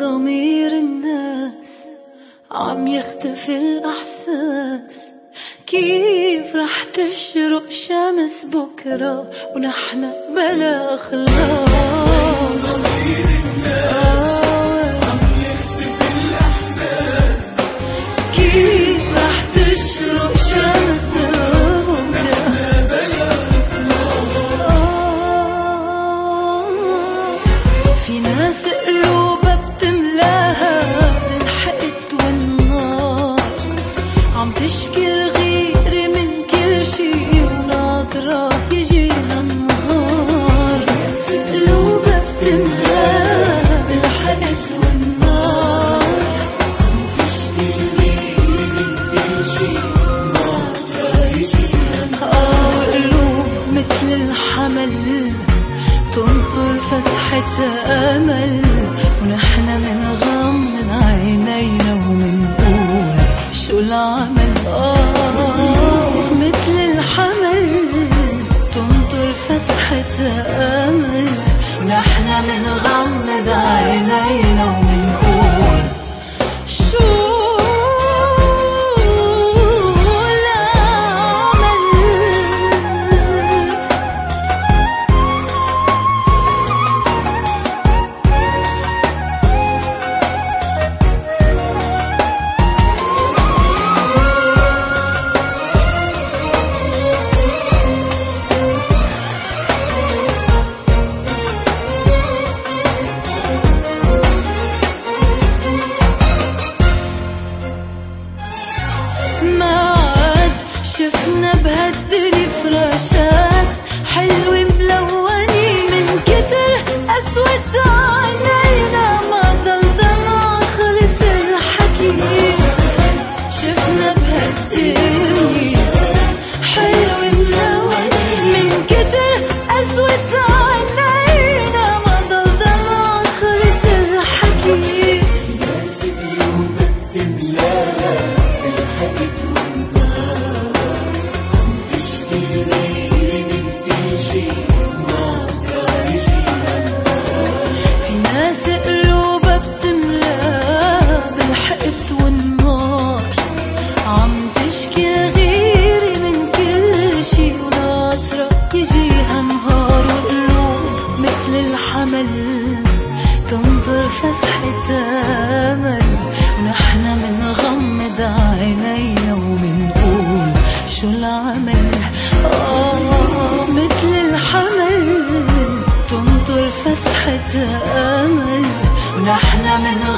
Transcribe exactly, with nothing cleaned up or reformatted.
ضمير الناس عم يختفي الأحساس. كيف رح تشرق شمس بكرة ونحن بلا أخلاق؟ ضمير الناس عم يختفي الأحساس. كيف رح تشرق شمس بكرة ونحن بلا أخلاق؟ في ناس قلوبها بتملاها بالحقد والنار، عم تشكي الغير من كل شي وناطرة يجيها النهار. ناس قلوبها بتملاها بالحقد والنار، عم تشكي الغير من كل شي وناطرة يجيها النهار. قلوب مثل الحمل تنطر فسحة أمل، ونحن منغمض عينينا ومنقول شو العمل. آه مثل الحمل تنطر فسحة أمل، ونحن منغمض عينينا ومنقول شو شفنا بهالدنيا فراشات حلوة ملونة من كتر أسود عينينا ما ضل دمع خلص الحكي. شفنا بهالدنيا حلوة ملونة من كتر أسود عينينا ما ضل دمع خلص الحكي. ناس قلوبها بتملاها بالحقد تنظر فسحة أمل، ونحن منغمض عينينا ومنقول شو العمل. آه مثل الحمل تنظر فسحة أمل، ونحن من